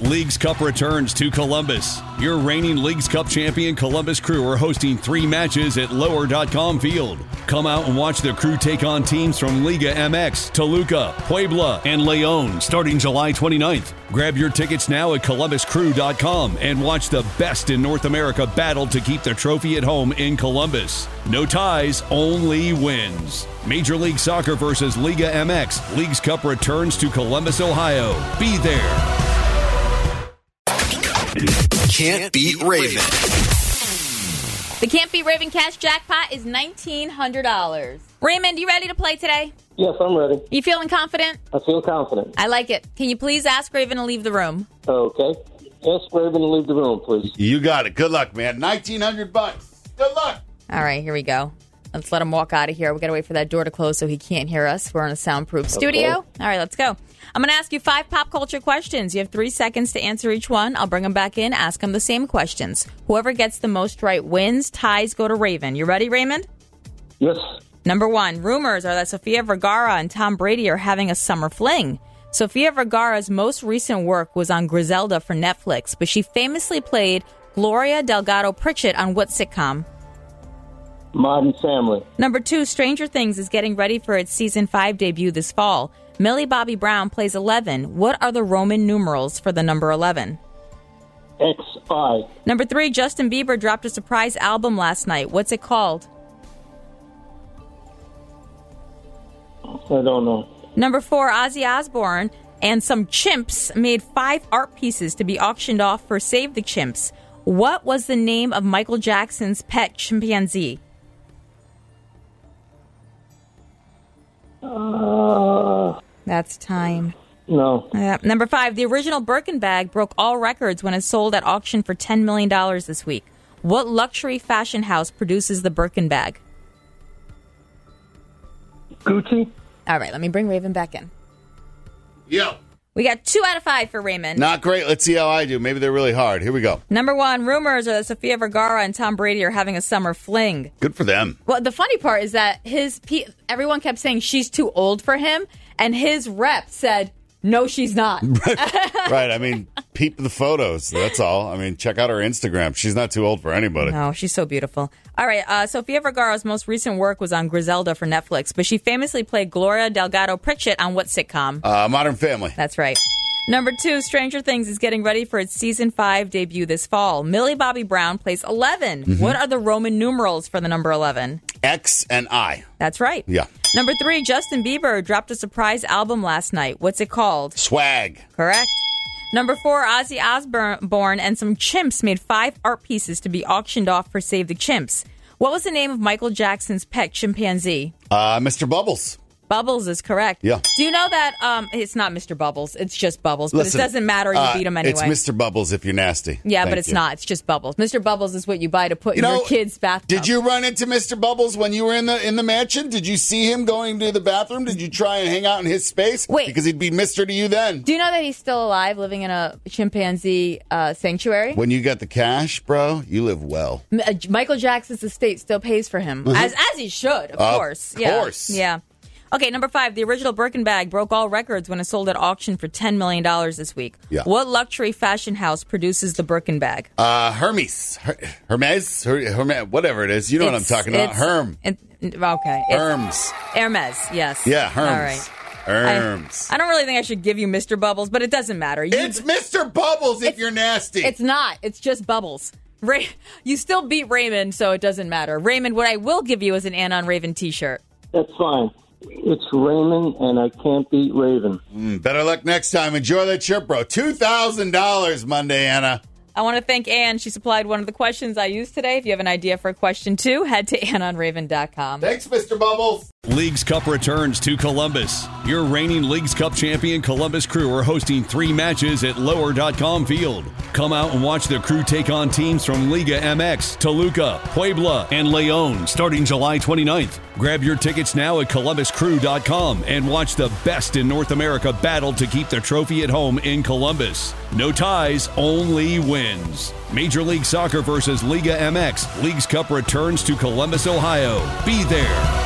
Leagues Cup returns to Columbus. Your reigning Leagues Cup champion Columbus Crew are hosting 3 matches at Lower.com Field. Come out and watch the Crew take on teams from Liga MX, Toluca, Puebla, and León starting July 29th. Grab your tickets now at ColumbusCrew.com and watch the best in North America battle to keep the trophy at home in Columbus. No ties, only wins. Major League Soccer versus Liga MX. Leagues Cup returns to Columbus, Ohio. Be there. Can't Beat Raven. The Can't Beat Raven cash jackpot is $1,900. Raymond, you ready to play today? Yes, I'm ready. You feeling confident? I feel confident. I like it. Can you please ask Raven to leave the room? Okay. Ask Raven to leave the room, please. You got it. Good luck, man. $1,900. Good luck. All right, here we go. Let's let him walk out of here. We got to wait for that door to close so he can't hear us. We're in a soundproof studio. All right, let's go. I'm going to ask you 5 pop culture questions. You have 3 seconds to answer each one. I'll bring them back in, ask them the same questions. Whoever gets the most right wins. Ties go to Raven. You ready, Raymond? Yes. Number 1, rumors are that Sofia Vergara and Tom Brady are having a summer fling. Sofia Vergara's most recent work was on Griselda for Netflix, but she famously played Gloria Delgado Pritchett on what sitcom? Modern Family. Number 2, Stranger Things is getting ready for its season 5 debut this fall. Millie Bobby Brown plays 11. What are the Roman numerals for the number 11? XI. Number 3, Justin Bieber dropped a surprise album last night. What's it called? I don't know. Number 4, Ozzy Osbourne and some chimps made 5 art pieces to be auctioned off for Save the Chimps. What was the name of Michael Jackson's pet chimpanzee? That's time. No. Number 5, the original Birkin bag broke all records when it sold at auction for $10 million this week. What luxury fashion house produces the Birkin bag? Gucci. All right, let me bring Raven back in. Yo. We got 2 out of 5 for Raymond. Not great. Let's see how I do. Maybe they're really hard. Here we go. Number 1, rumors are that Sofia Vergara and Tom Brady are having a summer fling. Good for them. Well, the funny part is that everyone kept saying she's too old for him, and his rep said, no, she's not. Right. I mean, peep the photos. That's all. I mean, check out her Instagram. She's not too old for anybody. No, she's so beautiful. All right. Sofia Vergara's most recent work was on Griselda for Netflix, but she famously played Gloria Delgado Pritchett on what sitcom? Modern Family. That's right. Number 2, Stranger Things is getting ready for its season 5 debut this fall. Millie Bobby Brown plays 11. Mm-hmm. What are the Roman numerals for the number 11? X and I. That's right. Yeah. Number 3, Justin Bieber dropped a surprise album last night. What's it called? Swag. Correct. Number 4, Ozzy Osbourne and some chimps made 5 art pieces to be auctioned off for Save the Chimps. What was the name of Michael Jackson's pet chimpanzee? Mr. Bubbles. Bubbles is correct. Yeah. Do you know that it's not Mr. Bubbles? It's just Bubbles. But Listen, it doesn't matter. You beat him anyway. It's Mr. Bubbles if you're nasty. Yeah, Thank but it's you. not. It's just Bubbles. Mr. Bubbles is what you buy to put in your kid's bathtub. Did you run into Mr. Bubbles when you were in the mansion? Did you see him going to the bathroom? Did you try and hang out in his space? Wait. Because he'd be Mr. to you then. Do you know that he's still alive, living in a chimpanzee sanctuary? When you got the cash, bro, you live well. Michael Jackson's estate still pays for him, as he should, of course. Of course. Yeah. Okay, number 5, the original Birkin bag broke all records when it sold at auction for $10 million this week. Yeah. What luxury fashion house produces the Birkin bag? Hermes, whatever it is. You know what I'm talking about. Okay. Hermes, yes. Yeah, Hermes. All right. Hermes. I don't really think I should give you Mr. Bubbles, but it doesn't matter. It's Mr. Bubbles if you're nasty. It's not. It's just Bubbles. You still beat Raymond, so it doesn't matter. Raymond, what I will give you is an Anon Raven t-shirt. That's fine. It's Raymond, and I can't beat Raven. Better luck next time. Enjoy that shirt, bro. $2,000 Monday, Anna. I want to thank Ann. She supplied one of the questions I used today. If you have an idea for a question, too, head to AnonRaven.com. Thanks, Mr. Bubbles. Leagues Cup returns to Columbus. Your reigning Leagues Cup champion Columbus Crew are hosting 3 matches at Lower.com Field. Come out and watch the Crew take on teams from Liga MX, Toluca, Puebla, and León starting July 29th. Grab your tickets now at ColumbusCrew.com and watch the best in North America battle to keep the trophy at home in Columbus. No ties, only wins. Major League Soccer versus Liga MX. Leagues Cup returns to Columbus, Ohio. Be there.